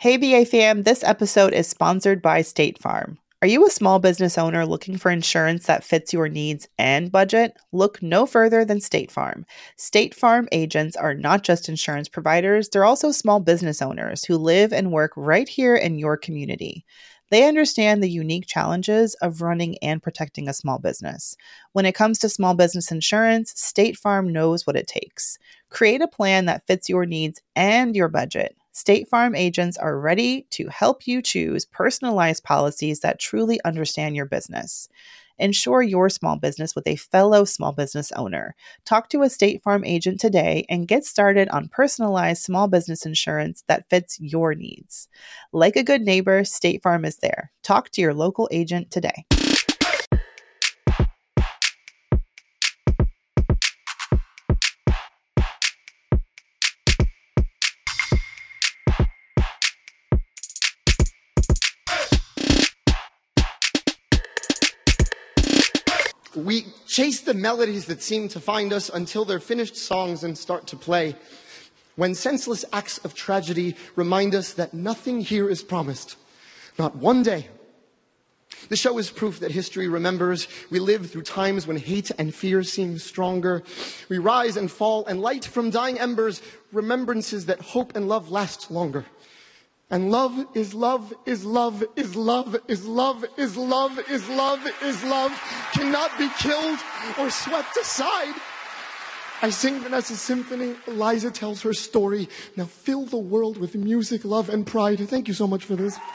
Hey, BA fam, this episode is sponsored by State Farm. Are you a small business owner looking for insurance that fits your needs and budget? Look no further than State Farm. State Farm agents are not just insurance providers, they're also small business owners who live and work right here in your community. They understand the unique challenges of running and protecting a small business. When it comes to small business insurance, State Farm knows what it takes. Create a plan that fits your needs and your budget. State Farm agents are ready to help you choose personalized policies that truly understand your business. Insure your small business with a fellow small business owner. Talk to a State Farm agent today and get started on personalized small business insurance that fits your needs. Like a good neighbor, State Farm is there. Talk to your local agent today. We chase the melodies that seem to find us until they're finished songs and start to play. When senseless acts of tragedy remind us that nothing here is promised. Not one day. The show is proof that history remembers. We live through times when hate and fear seem stronger. We rise and fall and light from dying embers, remembrances that hope and love last longer. And love is love is love is love is love is love is love is love cannot be killed or swept aside. I sing Vanessa's symphony. Eliza tells her story. Now fill the world with music, love, and pride. Thank you so much for this.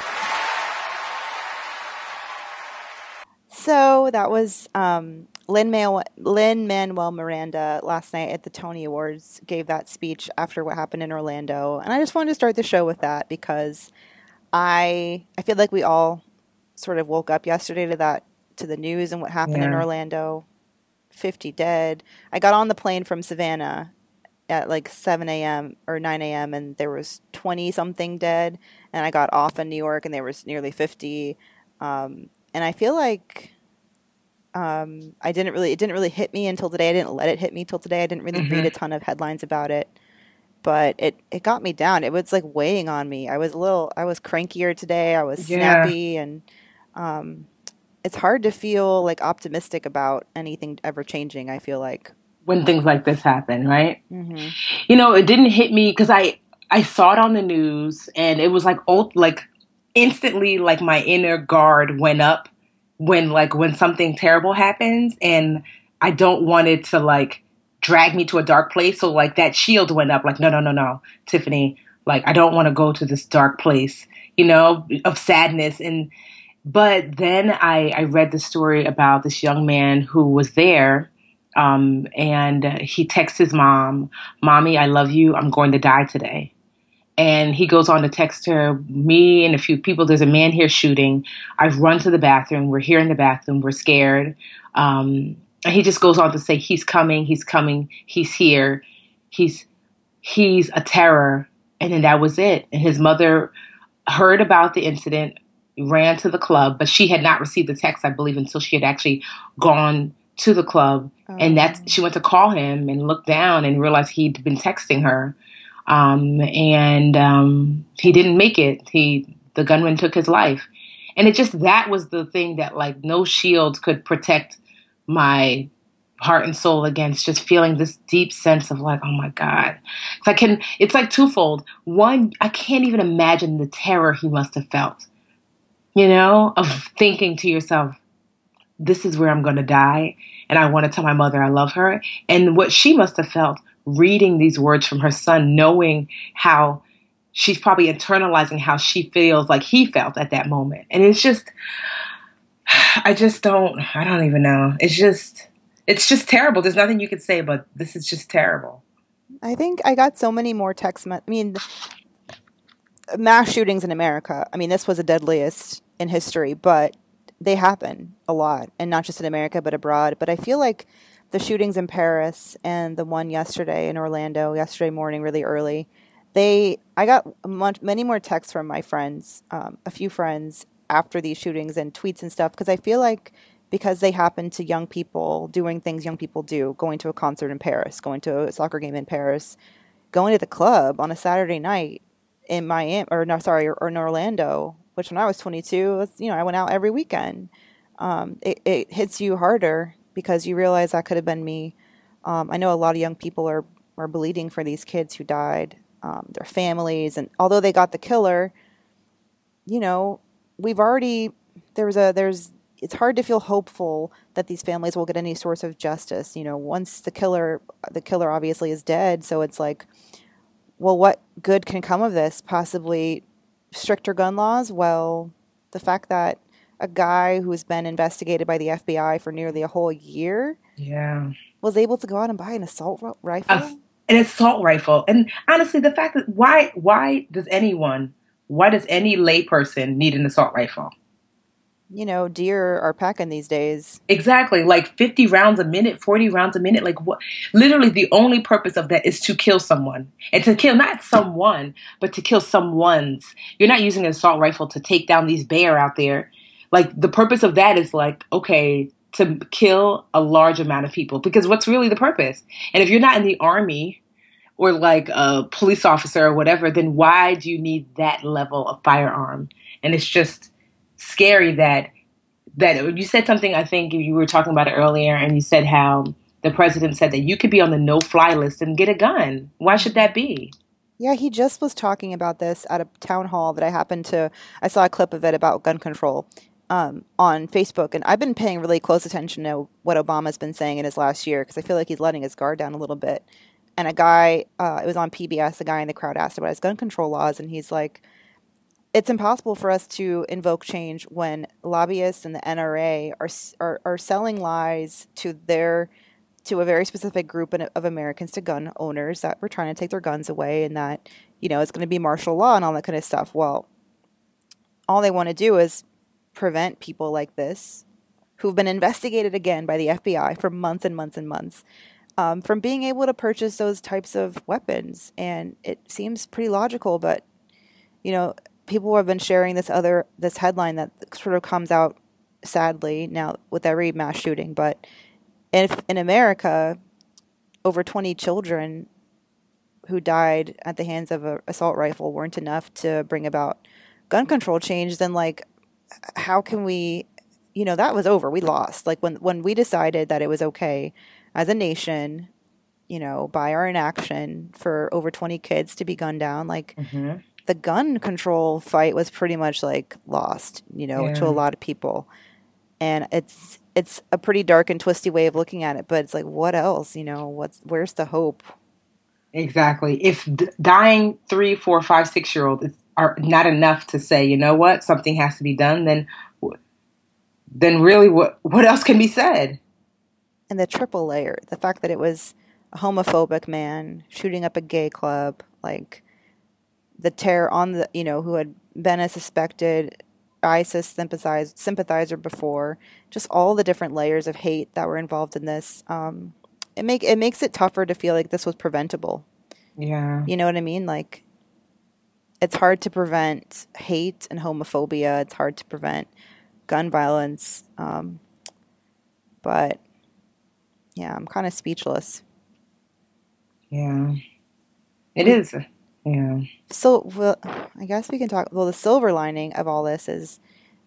So that was Lin-Manuel Miranda last night at the Tony Awards, gave that speech after what happened in Orlando. And I just wanted to start the show with that because I feel like we all sort of woke up yesterday to the news and what happened in Orlando. 50 dead. I got on the plane from Savannah at like 7 a.m. or 9 a.m. and there was 20 something dead. And I got off in New York and there was nearly 50. And I feel like it didn't really hit me until today. I didn't let it hit me till today. I didn't really read a ton of headlines about it, but it got me down. It was like weighing on me. I was crankier today. I was snappy, and it's hard to feel like optimistic about anything ever changing. I feel like when things like this happen, right? Mm-hmm. You know, it didn't hit me because I saw it on the news, and it was like instantly, like my inner guard went up when something terrible happens, and I don't want it to like drag me to a dark place. So like that shield went up, like, no, Tiffany, like I don't want to go to this dark place, you know, of sadness. But then I read the story about this young man who was there, and he texts his mom, "Mommy, I love you. I'm going to die today." And he goes on to text her, "Me and a few people, there's a man here shooting. I've run to the bathroom. We're here in the bathroom. We're scared." And he just goes on to say, he's coming, he's here. He's a terror. And then that was it. And his mother heard about the incident, ran to the club, but she had not received the text, I believe, until she had actually gone to the club. Oh. And she went to call him and looked down and realized he'd been texting her. He didn't make it. The gunman took his life. And that was the thing that like no shield could protect my heart and soul against, just feeling this deep sense of like, oh my God. It's like twofold. One, I can't even imagine the terror he must have felt, you know, of thinking to yourself, this is where I'm going to die. And I want to tell my mother I love her. And what she must have felt reading these words from her son, knowing how she's probably internalizing how she feels like he felt at that moment. And it's just, I don't even know. It's just terrible. There's nothing you could say, but this is just terrible. I think I got so many more mass shootings in America. I mean, this was the deadliest in history, but they happen a lot, and not just in America, but abroad. But I feel like the shootings in Paris and the one yesterday in Orlando, yesterday morning, really early, I got many more texts from my friends, a few friends after these shootings and tweets and stuff, because I feel like because they happen to young people doing things young people do, going to a concert in Paris, going to a soccer game in Paris, going to the club on a Saturday night, in Miami, or no, sorry, or in Orlando, which when I was 22, I went out every weekend. It hits you harder because you realize that could have been me. I know a lot of young people are bleeding for these kids who died, their families, and although they got the killer, we've already it's hard to feel hopeful that these families will get any source of justice. Once the killer obviously is dead, so it's like, well, what good can come of this? Possibly stricter gun laws? Well, the fact that a guy who's been investigated by the FBI for nearly a whole year was able to go out and buy an assault rifle? An assault rifle. And honestly, the fact that why does any layperson need an assault rifle? Deer are packing these days. Exactly. Like 50 rounds a minute, 40 rounds a minute. Like what? Literally the only purpose of that is to kill someone. And to kill not someone, but to kill someone's. You're not using an assault rifle to take down these bear out there. Like the purpose of that is like, okay, to kill a large amount of people. Because what's really the purpose? And if you're not in the army or like a police officer or whatever, then why do you need that level of firearm? And it's just scary that you said something, I think you were talking about it earlier, and you said how the president said that you could be on the no-fly list and get a gun. Why should that be? Yeah, he just was talking about this at a town hall that I saw a clip of it about gun control on Facebook, and I've been paying really close attention to what Obama's been saying in his last year because I feel like he's letting his guard down a little bit. And a guy, it was on PBS, a guy in the crowd asked about his gun control laws, and he's like, it's impossible for us to invoke change when lobbyists and the NRA are selling lies to a very specific group of Americans, to gun owners, that we're trying to take their guns away and that, it's going to be martial law and all that kind of stuff. Well, all they want to do is prevent people like this, who've been investigated again by the FBI for months and months and months, from being able to purchase those types of weapons. And it seems pretty logical, but, people have been sharing this headline that sort of comes out sadly now with every mass shooting. But if in America, over 20 children who died at the hands of an assault rifle weren't enough to bring about gun control change, then like, how can we, that was over. We lost. Like when we decided that it was okay as a nation, by our inaction for over 20 kids to be gunned down, like, the gun control fight was pretty much like lost, to a lot of people. And it's a pretty dark and twisty way of looking at it, but it's like, what else? Where's the hope? Exactly. If dying 3, 4, 5, 6-year-olds are not enough to say, you know what, something has to be done, then really what else can be said? And the triple layer, the fact that it was a homophobic man shooting up a gay club, like, the terror on the, who had been a suspected ISIS sympathizer before, just all the different layers of hate that were involved in this. It makes it tougher to feel like this was preventable. Yeah. You know what I mean? Like, it's hard to prevent hate and homophobia. It's hard to prevent gun violence. But yeah, I'm kind of speechless. Yeah, it is. Yeah. So, well, I guess we can talk. Well, the silver lining of all this is,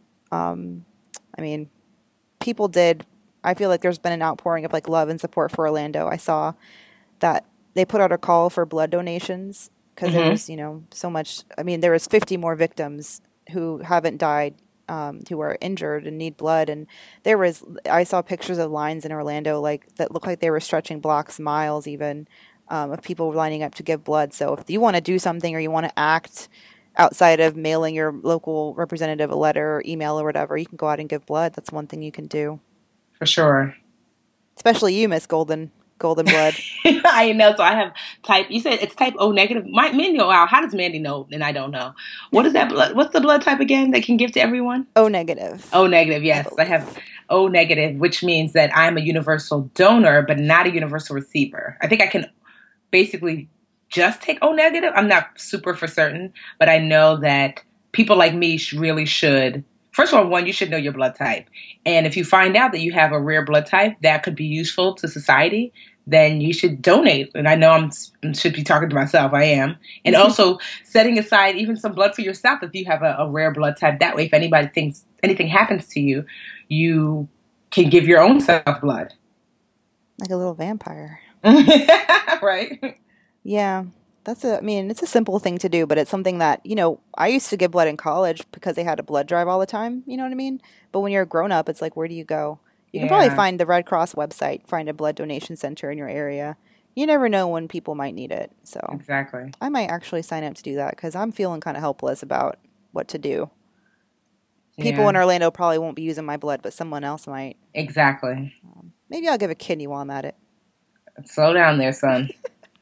people did. I feel like there's been an outpouring of like love and support for Orlando. I saw that they put out a call for blood donations because there's, so much. There was 50 more victims who haven't died, who are injured and need blood. And I saw pictures of lines in Orlando that looked like they were stretching blocks, miles even. Of people lining up to give blood. So if you want to do something or you want to act outside of mailing your local representative a letter or email or whatever, you can go out and give blood. That's one thing you can do. For sure. Especially you, Miss Golden Blood. I know. So I have you said it's type O negative. Mandy, wow, how does Mandy know? And I don't know. What is that blood? What's the blood type again that can give to everyone? O negative. O negative, yes. I have O negative, which means that I'm a universal donor, but not a universal receiver. I think I can basically just take O negative. I'm not super for certain, but I know that people like me really should. First of all, you should know your blood type. And if you find out that you have a rare blood type that could be useful to society, then you should donate. And I know I should be talking to myself. I am. And also setting aside even some blood for yourself if you have a rare blood type. That way, if anybody thinks anything happens to you, you can give your own self blood. Like a little vampire. Right? Yeah. It's a simple thing to do, but it's something that, I used to give blood in college because they had a blood drive all the time. You know what I mean? But when you're a grown up, it's like, where do you go? You can probably find the Red Cross website, find a blood donation center in your area. You never know when people might need it. So exactly. I might actually sign up to do that because I'm feeling kind of helpless about what to do. People in Orlando probably won't be using my blood, but someone else might. Exactly. Maybe I'll give a kidney while I'm at it. Slow down there, son.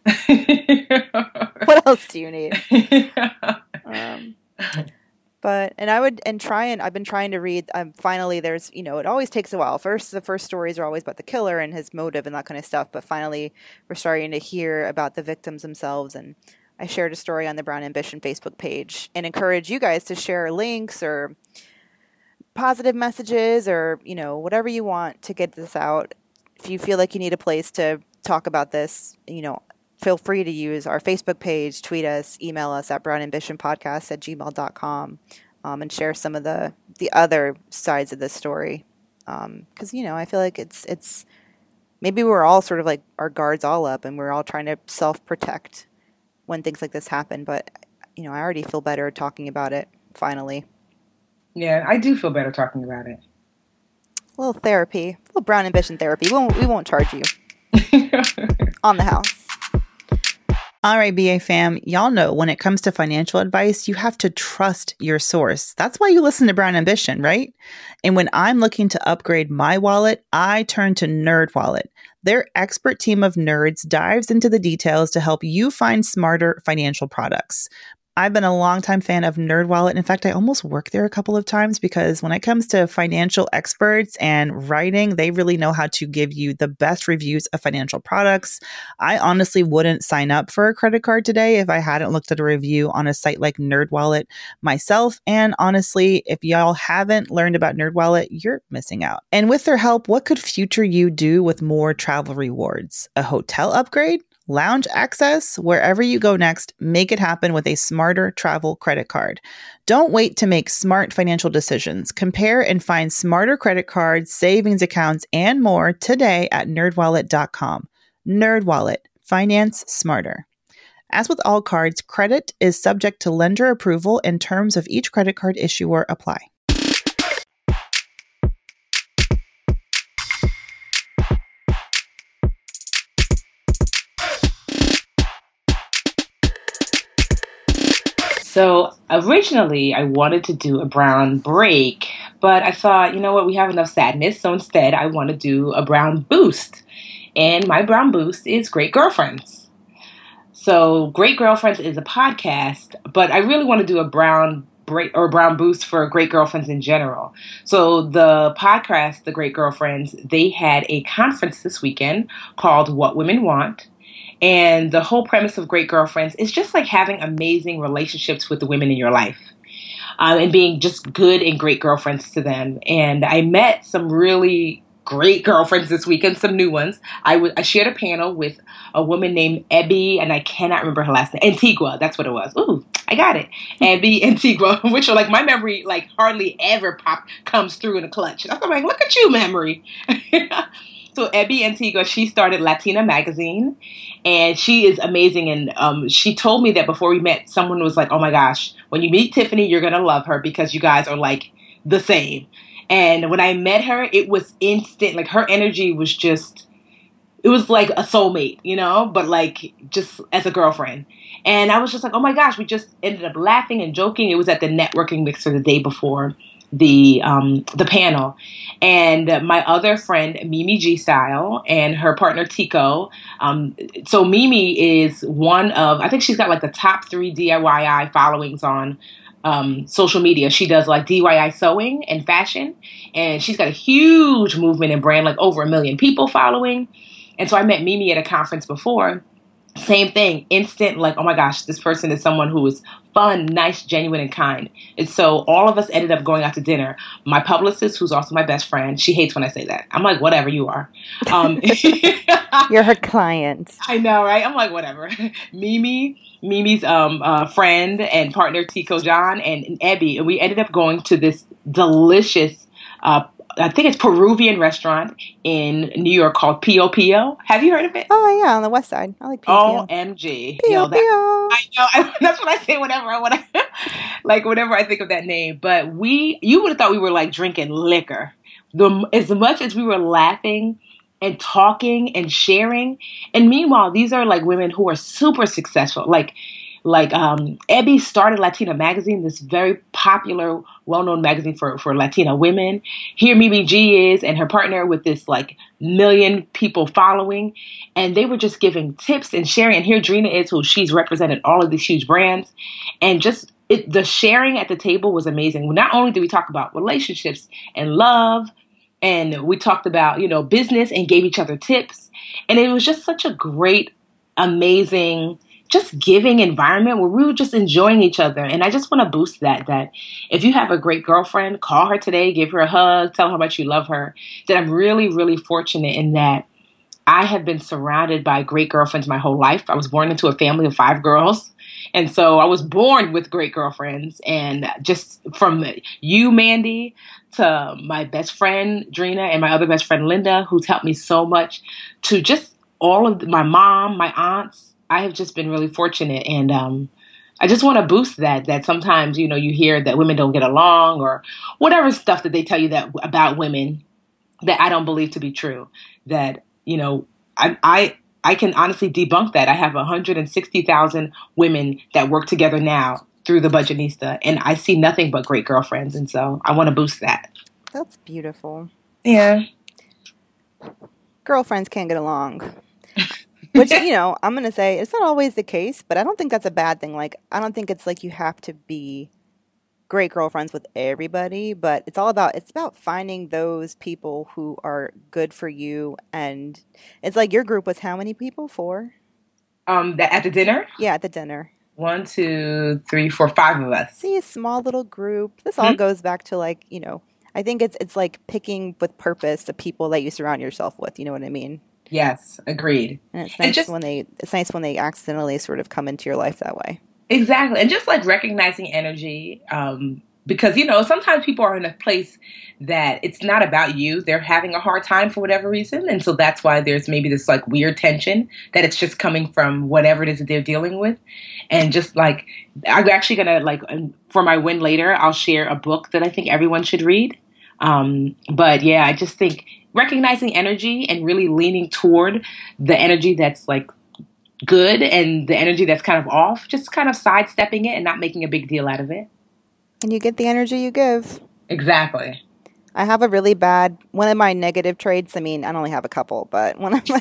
What else do you need? I've been trying to read, finally there's, it always takes a while. The first stories are always about the killer and his motive and that kind of stuff. But finally we're starting to hear about the victims themselves. And I shared a story on the Brown Ambition Facebook page and encourage you guys to share links or positive messages or, whatever you want to get this out. If you feel like you need a place to talk about this, feel free to use our Facebook page, tweet us, email us at brownambitionpodcast@gmail.com, and share some of the other sides of this story. Because, I feel like it's maybe we're all sort of like our guards all up and we're all trying to self-protect when things like this happen. But, I already feel better talking about it, finally. Yeah, I do feel better talking about it. A little therapy, a little Brown Ambition therapy. We won't charge you. On the house. All right, BA fam, y'all know when it comes to financial advice, you have to trust your source. That's why you listen to Brown Ambition, right? And when I'm looking to upgrade my wallet, I turn to NerdWallet. Their expert team of nerds dives into the details to help you find smarter financial products. I've been a longtime fan of NerdWallet. In fact, I almost worked there a couple of times because when it comes to financial experts and writing, they really know how to give you the best reviews of financial products. I honestly wouldn't sign up for a credit card today if I hadn't looked at a review on a site like NerdWallet myself. And honestly, if y'all haven't learned about NerdWallet, you're missing out. And with their help, what could future you do with more travel rewards? A hotel upgrade? Lounge access? Wherever you go next, make it happen with a smarter travel credit card. Don't wait to make smart financial decisions. Compare and find smarter credit cards, savings accounts, and more today at nerdwallet.com. NerdWallet. Finance smarter. As with all cards, credit is subject to lender approval and terms of each credit card issuer apply. So originally I wanted to do a brown break, but I thought, you know what, we have enough sadness. So instead I want to do a brown boost. And my brown boost is Great Girlfriends. So Great Girlfriends is a podcast, but I really want to do a brown break or brown boost for Great Girlfriends in general. So the podcast, The Great Girlfriends, they had a conference this weekend called What Women Want. And the whole premise of Great Girlfriends is just like having amazing relationships with the women in your life. And being just good and great girlfriends to them. And I met some really great girlfriends this weekend, some new ones. I shared a panel with a woman named Ebby, and I cannot remember her last name. Antigua, that's what it was. Ooh, I got it. Ebby Antigua, which are like my memory like hardly ever comes through in a clutch. I'm like, look at you, memory. So Ebby Antigua, she started Latina Magazine, and she is amazing. And she told me that before we met, someone was like, oh my gosh, when you meet Tiffany, you're going to love her because you guys are like the same. And when I met her, it was instant. Like her energy was just, it was like a soulmate, you know, but like just as a girlfriend. And I was just like, oh my gosh, we just ended up laughing and joking. It was at the networking mixer the day before the panel. And my other friend, Mimi G Style, and her partner Tico. So Mimi is one of, I think she's got like the top 3 DIY followings on social media. She does like DIY sewing and fashion, and she's got a huge movement and brand, like over 1 million people following. And so I met Mimi at a conference before, Same thing, instant, like, oh my gosh, this person is someone who is fun, nice, genuine, and kind. And so all of us ended up going out to dinner. My publicist, who's also my best friend, she hates when I say that. I'm like, whatever, you are. You're her client. I know, right? I'm like, whatever. Mimi's friend and partner, Tico John, and Ebby. And we ended up going to this delicious I think it's Peruvian restaurant in New York called Pio Pio. Have you heard of it? Oh, yeah, on the west side. I like Pio Pio. OMG. Pio Pio. I know. That's what I say whenever I think of that name. But you would have thought we were like drinking liquor. As much as we were laughing and talking and sharing. And meanwhile, these are like women who are super successful. Like Ebby started Latina Magazine, this very popular, well-known magazine for Latina women. Here Mimi G is and her partner with this like million people following. And they were just giving tips and sharing. And here Drina is, who she's represented all of these huge brands. And just the sharing at the table was amazing. Not only did we talk about relationships and love, and we talked about, business and gave each other tips. And it was just such a great, amazing, just giving environment where we were just enjoying each other. And I just want to boost that if you have a great girlfriend, call her today, give her a hug, tell her how much you love her. That I'm really, really fortunate in that I have been surrounded by great girlfriends my whole life. I was born into a family of 5 girls. And so I was born with great girlfriends. And just from you, Mandy, to my best friend, Drina, and my other best friend, Linda, who's helped me so much, to just all of my mom, my aunts, I have just been really fortunate. And I just want to boost that sometimes, you hear that women don't get along or whatever stuff that they tell you that about women that I don't believe to be true. That, I can honestly debunk that. I have 160,000 women that work together now through the Budgetnista, and I see nothing but great girlfriends. And so I want to boost that. That's beautiful. Yeah. Girlfriends can't get along. Which, I'm going to say it's not always the case, but I don't think that's a bad thing. Like, I don't think it's like you have to be great girlfriends with everybody, but it's about finding those people who are good for you. And it's like your group was how many people? 4? At the dinner? Yeah, at the dinner. 1, 2, 3, 4, 5 of us. See, a small little group. This all goes back to like, I think it's like picking with purpose the people that you surround yourself with. You know what I mean? Yes, agreed. And it's nice when they accidentally sort of come into your life that way. Exactly. And just like recognizing energy, because, sometimes people are in a place that it's not about you. They're having a hard time for whatever reason. And so that's why there's maybe this like weird tension that it's just coming from whatever it is that they're dealing with. And just like, I'm actually going to for my win later, I'll share a book that I think everyone should read. But yeah, I just think recognizing energy and really leaning toward the energy that's like good and the energy that's kind of off, just kind of sidestepping it and not making a big deal out of it. And you get the energy you give. Exactly. I have a really bad, one of my negative traits. I mean, I only have a couple, but one of my,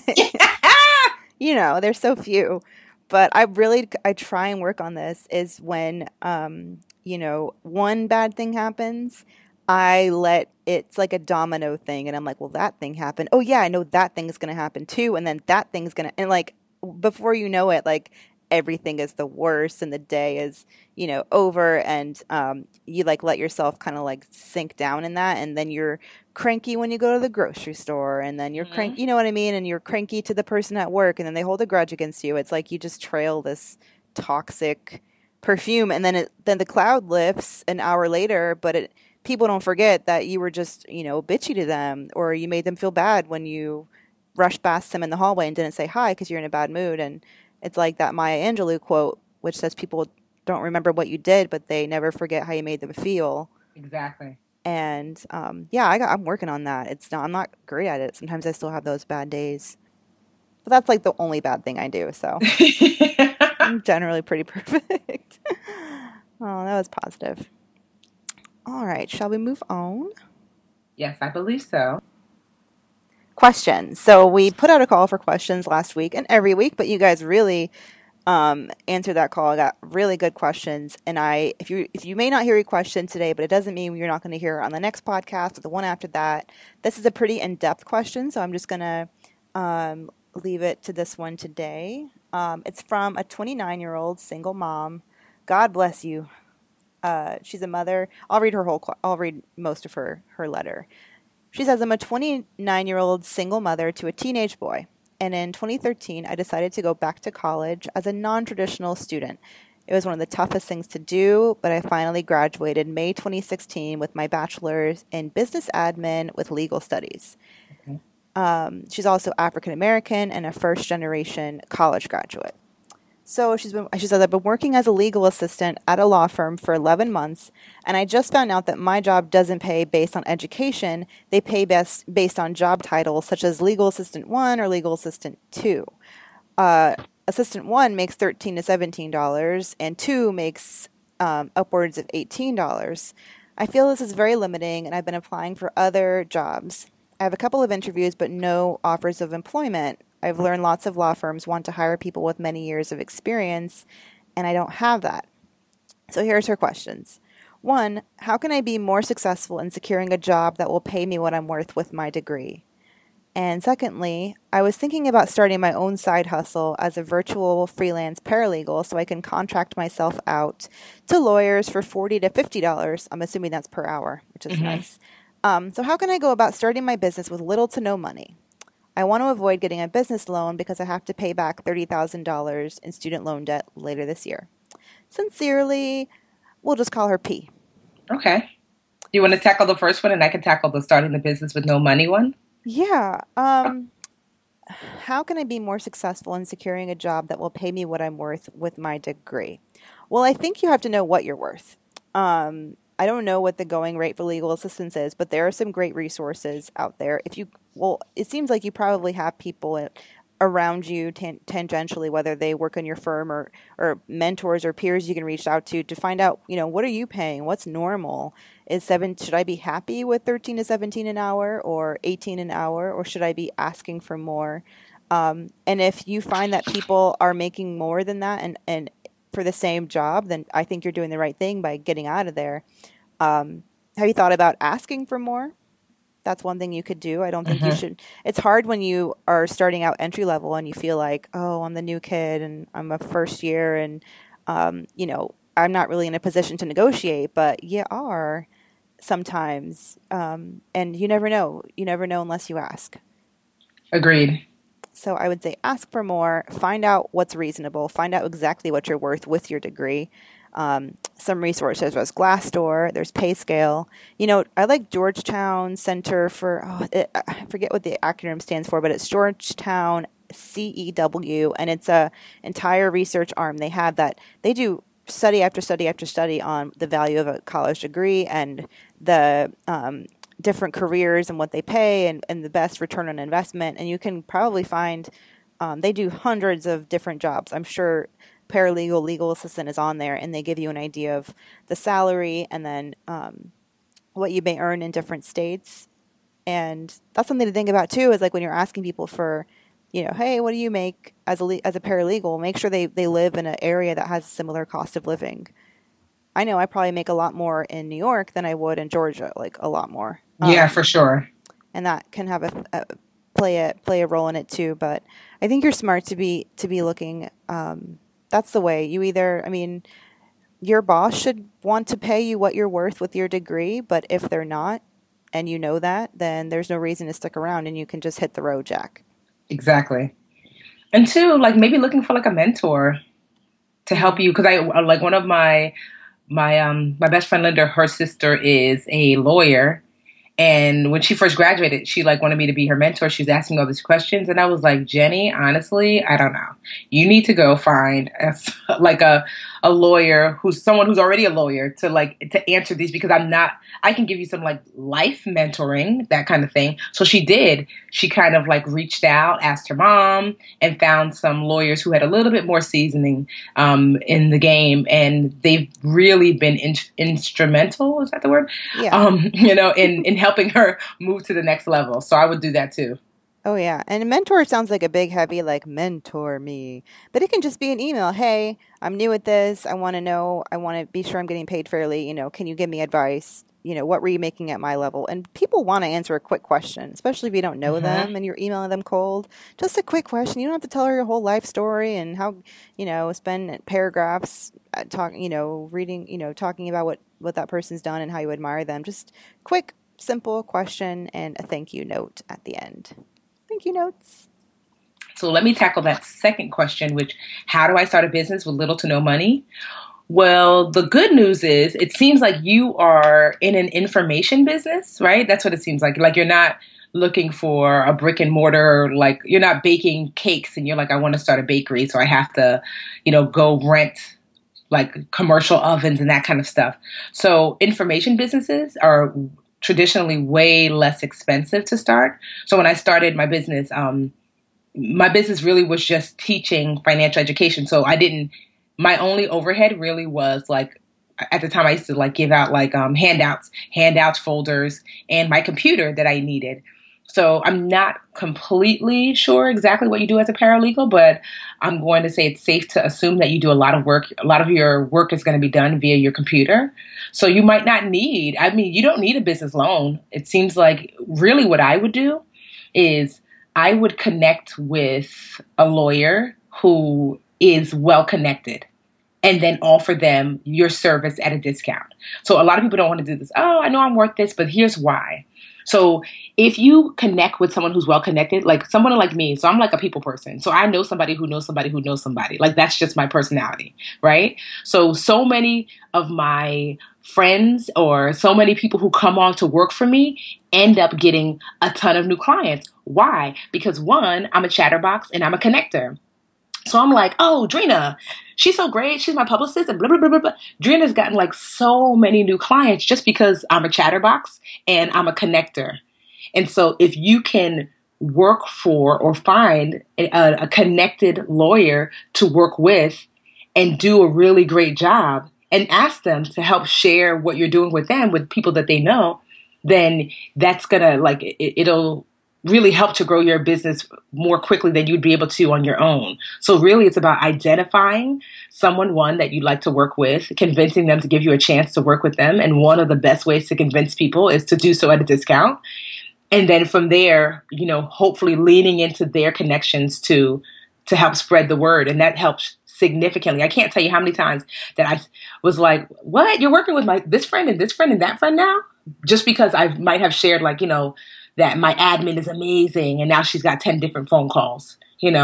there's so few, but I try and work on this is when, one bad thing happens, it's like a domino thing. And I'm like, well, that thing happened. Oh yeah, I know that thing is going to happen too. And then that thing's going to, and like, before you know it, like everything is the worst and the day is, over. And, you like let yourself kind of like sink down in that. And then you're cranky when you go to the grocery store and then you're cranky, you know what I mean? And you're cranky to the person at work and then they hold a grudge against you. It's like you just trail this toxic perfume and then the cloud lifts an hour later, but people don't forget that you were just, bitchy to them or you made them feel bad when you rushed past them in the hallway and didn't say hi because you're in a bad mood. And it's like that Maya Angelou quote, which says people don't remember what you did, but they never forget how you made them feel. Exactly. And I'm working on that. I'm not great at it. Sometimes I still have those bad days. But that's like the only bad thing I do. So I'm generally pretty perfect. Oh, that was positive. All right. Shall we move on? Yes, I believe so. Questions. So we put out a call for questions last week and every week, but you guys really answered that call. I got really good questions. And if you may not hear your question today, but it doesn't mean you're not going to hear it on the next podcast or the one after that. This is a pretty in-depth question. So I'm just going to leave it to this one today. It's from a 29-year-old single mom. God bless you. She's a mother. I'll read most of her letter. She says, I'm a 29-year-old single mother to a teenage boy. And in 2013, I decided to go back to college as a non-traditional student. It was one of the toughest things to do, but I finally graduated May 2016 with my bachelor's in business admin with legal studies. She's also African American and a first-generation college graduate. So she says, I've been working as a legal assistant at a law firm for 11 months, and I just found out that my job doesn't pay based on education. They pay based on job titles, such as legal assistant 1 or legal assistant 2. Assistant 1 makes $13 to $17, and 2 makes upwards of $18. I feel this is very limiting, and I've been applying for other jobs. I have a couple of interviews, but no offers of employment. I've learned lots of law firms want to hire people with many years of experience, and I don't have that. So here's her questions. 1, how can I be more successful in securing a job that will pay me what I'm worth with my degree? And secondly, I was thinking about starting my own side hustle as a virtual freelance paralegal so I can contract myself out to lawyers for $40 to $50. I'm assuming that's per hour, which is nice. So how can I go about starting my business with little to no money? I want to avoid getting a business loan because I have to pay back $30,000 in student loan debt later this year. Sincerely, we'll just call her P. Okay. Do you want to tackle the first one and I can tackle the starting the business with no money one? Yeah. How can I be more successful in securing a job that will pay me what I'm worth with my degree? Well, I think you have to know what you're worth. I don't know what the going rate for legal assistance is, but there are some great resources out there. It seems like you probably have people around you tangentially, whether they work in your firm or mentors or peers you can reach out to find out, what are you paying? What's normal? Should I be happy with 13 to 17 an hour or 18 an hour, or should I be asking for more? And if you find that people are making more than that and for the same job, then I think you're doing the right thing by getting out of there. Have you thought about asking for more? That's one thing you could do. I don't think you should. It's hard when you are starting out entry level and you feel like, oh, I'm the new kid and I'm a first year and, I'm not really in a position to negotiate, but you are sometimes. And you never know. You never know unless you ask. Agreed. So I would say ask for more, find out what's reasonable, find out exactly what you're worth with your degree. Some resources, there's Glassdoor, there's PayScale. I like Georgetown Center for, I forget what the acronym stands for, but it's Georgetown CEW, and it's a entire research arm. They have that. They do study after study after study on the value of a college degree and the different careers and what they pay and the best return on investment. And you can probably find, they do hundreds of different jobs. I'm sure paralegal, legal assistant is on there, and they give you an idea of the salary and then what you may earn in different states. And that's something to think about too, is like when you're asking people for, hey, what do you make as a paralegal? Make sure they live in an area that has a similar cost of living. I know I probably make a lot more in New York than I would in Georgia, like a lot more. Yeah, for sure. And that can have play a role in it too. But I think you're smart to be looking. That's the way. Your boss should want to pay you what you're worth with your degree. But if they're not, and you know that, then there's no reason to stick around, and you can just hit the road, Jack. Exactly. And two, like maybe looking for like a mentor to help you, because I like one of my best friend Linda, her sister is a lawyer, and when she first graduated, she like wanted me to be her mentor. She was asking me all these questions, and I was like, Jenny, honestly, I don't know. You need to go find a lawyer someone who's already a lawyer to answer these, because I can give you some like life mentoring, that kind of thing. So she did. She kind of like reached out, asked her mom, and found some lawyers who had a little bit more seasoning in the game, and they've really been instrumental. Is that the word? Yeah. In helping her move to the next level. So I would do that too. Oh yeah. And mentor sounds like a big heavy like mentor me. But it can just be an email. Hey, I'm new at this. I want to know, I want to be sure I'm getting paid fairly, can you give me advice? What were you making at my level? And people want to answer a quick question, especially if you don't know them and you're emailing them cold. Just a quick question. You don't have to tell her your whole life story and how, spend paragraphs talking, reading, talking about what that person's done and how you admire them. Just quick, simple question and a thank you note at the end. Thank you notes. So let me tackle that second question, which, how do I start a business with little to no money? Well, the good news is it seems like you are in an information business, right? That's what it seems like. Like you're not looking for a brick and mortar, like you're not baking cakes and you're like, I want to start a bakery, so I have to, go rent like commercial ovens and that kind of stuff. So information businesses are traditionally way less expensive to start. So when I started my business really was just teaching financial education. So my only overhead really was like, at the time I used to like give out like handouts, folders, and my computer that I needed. So I'm not completely sure exactly what you do as a paralegal, but I'm going to say it's safe to assume that you do a lot of work. A lot of your work is going to be done via your computer. So you might not you don't need a business loan. It seems like really what I would do is I would connect with a lawyer who is well connected and then offer them your service at a discount. So a lot of people don't want to do this. Oh, I know I'm worth this, but here's why. So if you connect with someone who's well connected, like someone like me, so I'm like a people person. So I know somebody who knows somebody who knows somebody. Like that's just my personality, right? So many of my friends or so many people who come on to work for me end up getting a ton of new clients. Why? Because one, I'm a chatterbox and I'm a connector. So I'm like, oh, Drina, she's so great. She's my publicist and blah, blah, blah, blah, blah. Drina's gotten like so many new clients just because I'm a chatterbox and I'm a connector. And so if you can work for or find a connected lawyer to work with and do a really great job and ask them to help share what you're doing with them with people that they know, then that's going to like, it'll really help to grow your business more quickly than you'd be able to on your own. So really it's about identifying someone, one, that you'd like to work with, convincing them to give you a chance to work with them. And one of the best ways to convince people is to do so at a discount. And then from there, hopefully leaning into their connections to help spread the word. And that helps significantly. I can't tell you how many times that I was like, what? You're working with this friend and this friend and that friend now? Just because I might have shared that my admin is amazing and now she's got 10 different phone calls,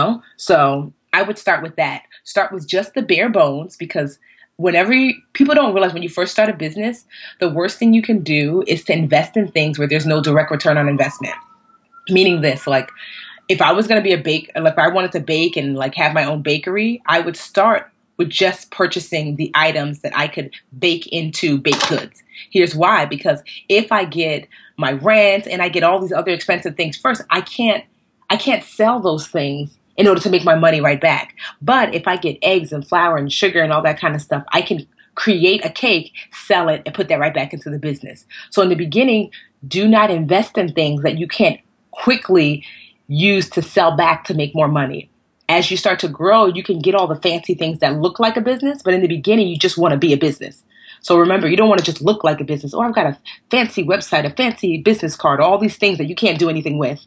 So I would start with that. Start with just the bare bones, because people don't realize when you first start a business, the worst thing you can do is to invest in things where there's no direct return on investment. Meaning this, like if I was going to be if I wanted to bake and like have my own bakery, I would start with just purchasing the items that I could bake into baked goods. Here's why, because if I get my rent and I get all these other expensive things first, I can't sell those things in order to make my money right back. But if I get eggs and flour and sugar and all that kind of stuff, I can create a cake, sell it, and put that right back into the business. So in the beginning, do not invest in things that you can't quickly use to sell back to make more money. As you start to grow, you can get all the fancy things that look like a business, but in the beginning, you just want to be a business. So remember, you don't want to just look like a business. Oh, I've got a fancy website, a fancy business card, all these things that you can't do anything with,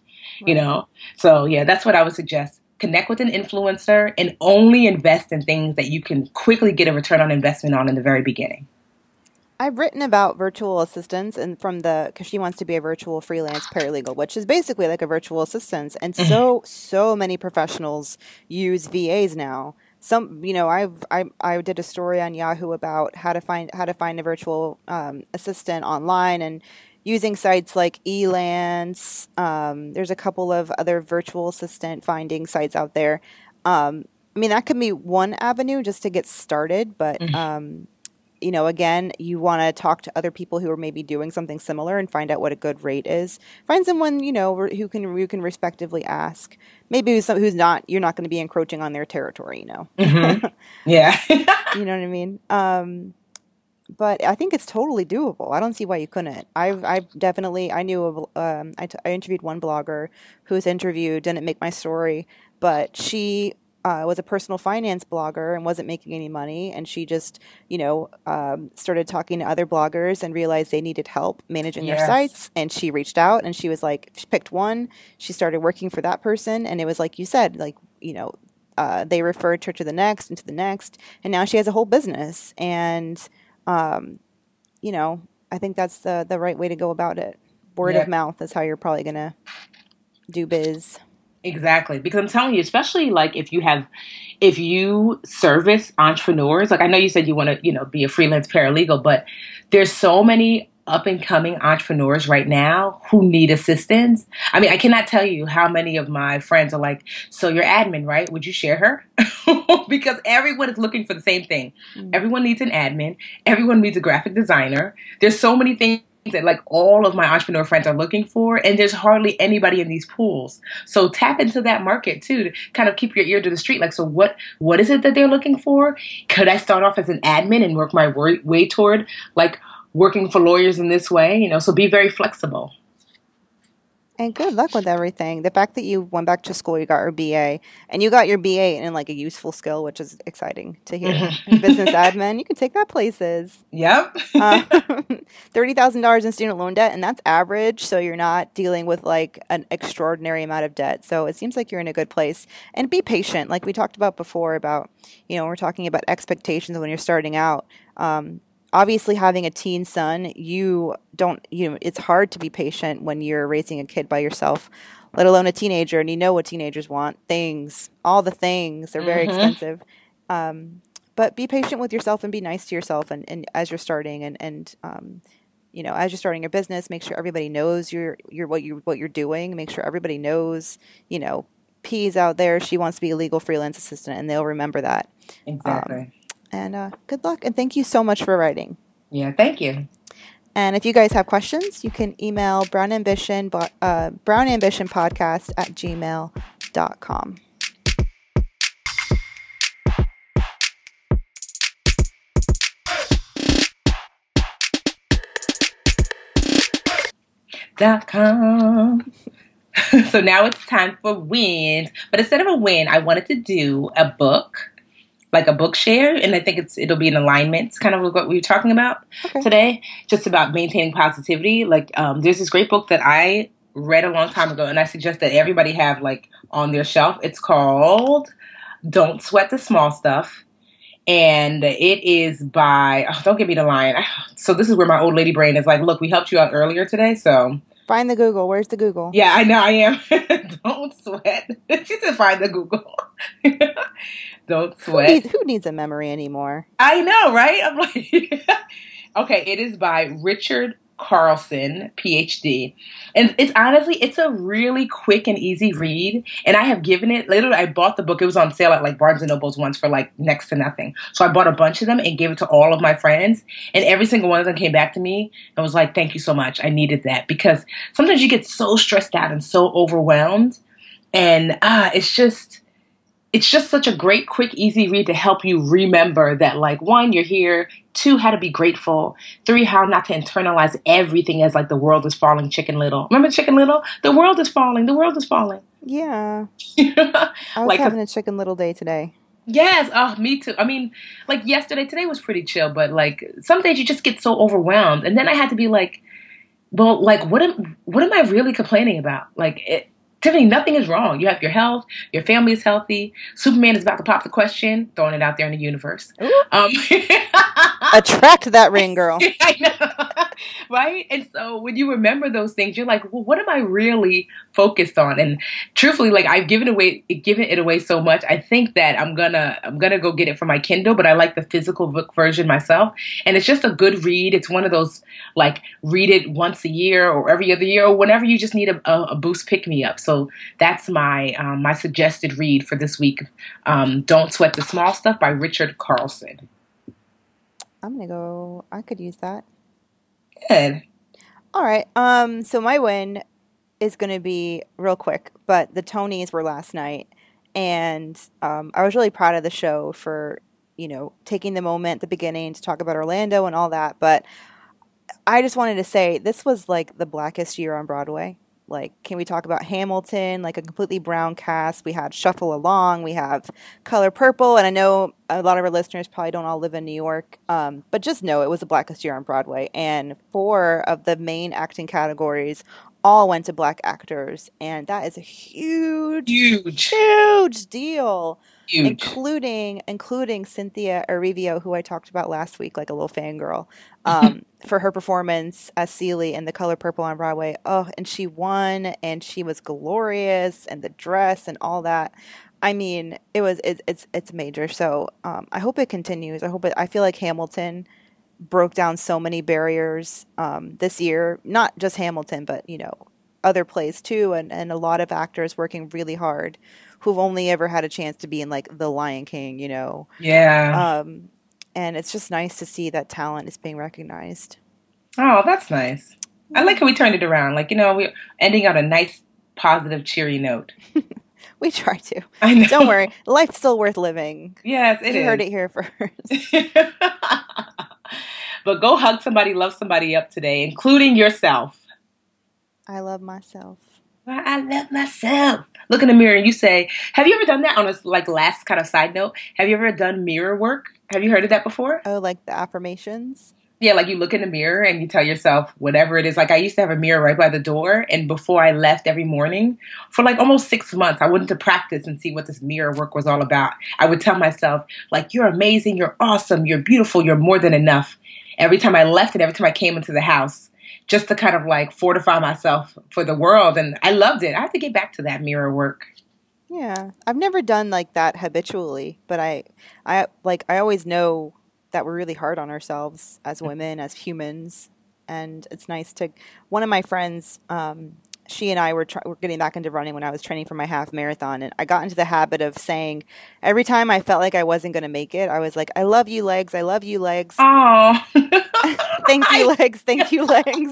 So yeah, that's what I would suggest. Connect with an influencer and only invest in things that you can quickly get a return on investment on in the very beginning. I've written about virtual assistants and because she wants to be a virtual freelance paralegal, which is basically like a virtual assistant. And so many professionals use VAs now. Some, I did a story on Yahoo about how to find a virtual assistant online and using sites like Elance. There's a couple of other virtual assistant finding sites out there. That could be one avenue just to get started, but again, you want to talk to other people who are maybe doing something similar and find out what a good rate is. Find someone, who can respectively ask. Maybe you're not going to be encroaching on their territory, Mm-hmm. Yeah. You know what I mean? but I think it's totally doable. I don't see why you couldn't. I've definitely, I knew of, I interviewed one blogger whose interview didn't make my story, but she was a personal finance blogger and wasn't making any money. And she just, started talking to other bloggers and realized they needed help managing their Yes. sites. And she reached out and she was like, she picked one, she started working for that person. And it was like you said, like, they referred her to the next and to the next. And now she has a whole business. And, um, I think that's the right way to go about it. Word of Yeah. mouth is how you're probably going to do biz. Exactly. Because I'm telling you, especially like if you service entrepreneurs, like I know you said you want to, be a freelance paralegal, but there's so many up and coming entrepreneurs right now who need assistance. I mean, I cannot tell you how many of my friends are like, so your admin, right? Would you share her? Because everyone is looking for the same thing. Everyone needs an admin. Everyone needs a graphic designer. There's so many things that like all of my entrepreneur friends are looking for, and there's hardly anybody in these pools. So tap into that market too, to kind of keep your ear to the street. Like, so what is it that they're looking for? Could I start off as an admin and work my way toward like working for lawyers in this way? So be very flexible. And good luck with everything. The fact that you went back to school, you got your BA, and you got your BA in like a useful skill, which is exciting to hear. Business admin, you can take that places. Yep. $30,000 in student loan debt, and that's average. So you're not dealing with like an extraordinary amount of debt. So it seems like you're in a good place. And be patient, like we talked about before. About we're talking about expectations when you're starting out. Obviously, having a teen son, it's hard to be patient when you're raising a kid by yourself, let alone a teenager. And you know what teenagers want, things, all the things. They're very expensive. But be patient with yourself and be nice to yourself. And as you're starting and as you're starting your business, make sure everybody knows what you're doing. Make sure everybody knows, P's out there. She wants to be a legal freelance assistant, and they'll remember that. Exactly. And good luck. And thank you so much for writing. Yeah. Thank you. And if you guys have questions, you can email brownambitionpodcast@gmail.com. .com. So now it's time for wins. But instead of a win, I wanted to do a book, like a book share, and I think it'll be in alignment. It's kind of what we were talking about today, just about maintaining positivity. Like, there's this great book that I read a long time ago, and I suggest that everybody have like on their shelf. It's called Don't Sweat the Small Stuff, and it is by, don't give me the line. So this is where my old lady brain is like, look, we helped you out earlier today, so. Find the Google. Where's the Google? Yeah, I know I am. Don't sweat. She said find the Google. Don't sweat. Who needs a memory anymore? I know, right? I'm like, okay, it is by Richard Carlson, PhD. And it's a really quick and easy read. And I have given it, literally, I bought the book. It was on sale at like Barnes & Noble's once for like next to nothing. So I bought a bunch of them and gave it to all of my friends. And every single one of them came back to me and was like, thank you so much. I needed that. Because sometimes you get so stressed out and so overwhelmed. And it's just such a great, quick, easy read to help you remember that, like, 1, you're here, 2, how to be grateful, 3, how not to internalize everything as like the world is falling, Chicken Little. Remember Chicken Little? The world is falling. The world is falling. Yeah. I was having a Chicken Little day today. Yes. Oh, me too. I mean, like today was pretty chill, but like some days you just get so overwhelmed. And then I had to be like, well, like, what am I really complaining about? Like, Tiffany, nothing is wrong. You have your health. Your family is healthy. Superman is about to pop the question, throwing it out there in the universe. Attract that ring, girl. I know. Right? And so when you remember those things, you're like, well, what am I really focused on? And truthfully, like, I've given it away so much. I think that I'm gonna go get it for my Kindle, but I like the physical book version myself. And it's just a good read. It's one of those, like, read it once a year or every other year or whenever you just need a boost pick me up. So that's my my suggested read for this week. Don't Sweat the Small Stuff by Richard Carlson. I could use that. Good. All right. So my win is going to be real quick, but the Tonys were last night, and I was really proud of the show for taking the moment at the beginning to talk about Orlando and all that. But I just wanted to say this was like the blackest year on Broadway. Like, can we talk about Hamilton, like a completely brown cast? We had Shuffle Along, we have Color Purple, and I know a lot of our listeners probably don't all live in New York, but just know it was the blackest year on Broadway. And 4 of the main acting categories all went to black actors, and that is a huge deal. Huge. Including Cynthia Erivo, who I talked about last week, like a little fangirl, for her performance as Celie in The Color Purple on Broadway. Oh, and she won, and she was glorious, and the dress and all that. I mean, it's major. So I hope it continues. I feel like Hamilton broke down so many barriers this year. Not just Hamilton, but other plays too, and a lot of actors working really hard who've only ever had a chance to be in like The Lion King, Yeah. And it's just nice to see that talent is being recognized. Oh, that's nice. I like how we turned it around. Like, we're ending on a nice, positive, cheery note. We try to. I know. Don't worry. Life's still worth living. Yes, it is. You heard it here first. But go hug somebody, love somebody up today, including yourself. I love myself. I love myself. Look in the mirror and you say, have you ever done that on a last kind of side note? Have you ever done mirror work? Have you heard of that before? Oh, like the affirmations? Yeah, like you look in the mirror and you tell yourself whatever it is. Like I used to have a mirror right by the door, and before I left every morning for like almost 6 months, I went to practice and see what this mirror work was all about. I would tell myself, like, you're amazing, you're awesome, you're beautiful, you're more than enough. Every time I left and every time I came into the house, just to kind of like fortify myself for the world. And I loved it. I have to get back to that mirror work. Yeah. I've never done like that habitually, but I always know that we're really hard on ourselves as women, as humans. And it's nice to, one of my friends, she and I were getting back into running when I was training for my half marathon. And I got into the habit of saying every time I felt like I wasn't going to make it, I was like, I love you, legs. I love you, legs. Oh, thank you, legs. Thank you, legs.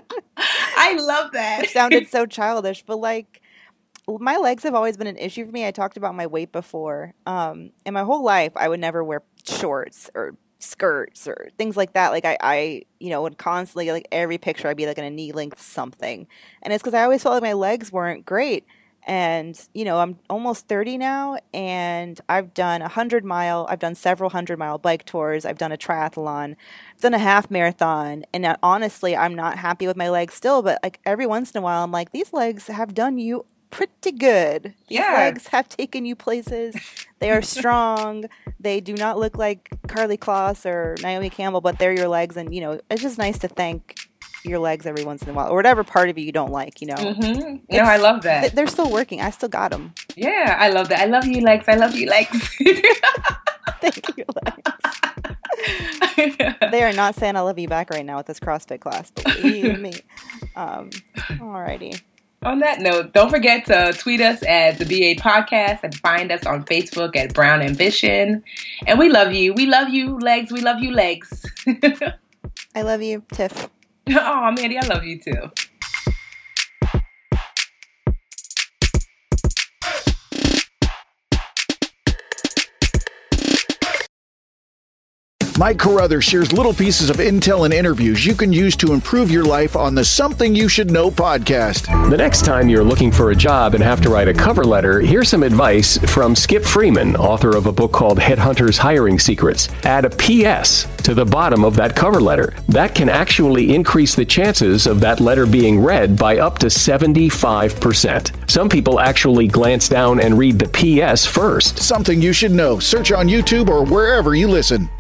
I love that. It sounded so childish, but like my legs have always been an issue for me. I talked about my weight before. In my whole life, I would never wear shorts or skirts or things like that. Like I would constantly, like every picture I'd be like in a knee length something. And it's because I always felt like my legs weren't great. And, I'm almost 30 now, and I've done I've done several 100-mile bike tours. I've done a triathlon. I've done a half marathon. And honestly, I'm not happy with my legs still, but like every once in a while, I'm like, these legs have done you pretty good. These legs have taken you places. They are strong. They do not look like Carly Kloss or Naomi Campbell, but they're your legs. And, it's just nice to thank your legs every once in a while, or whatever part of you don't like, Mm-hmm. No, I love that. They're still working. I still got them. Yeah, I love that. I love you, legs. I love you, legs. Thank you, legs. They are not saying I love you back right now with this CrossFit class, believe me. Alrighty. On that note, don't forget to tweet us at the BA Podcast and find us on Facebook at Brown Ambition. And we love you. We love you, legs. We love you, legs. I love you, Tiff. Oh, Mandy, I love you too. Mike Carruthers shares little pieces of intel and interviews you can use to improve your life on the Something You Should Know podcast. The next time you're looking for a job and have to write a cover letter, here's some advice from Skip Freeman, author of a book called Headhunters Hiring Secrets. Add a PS to the bottom of that cover letter. That can actually increase the chances of that letter being read by up to 75%. Some people actually glance down and read the PS first. Something You Should Know. Search on YouTube or wherever you listen.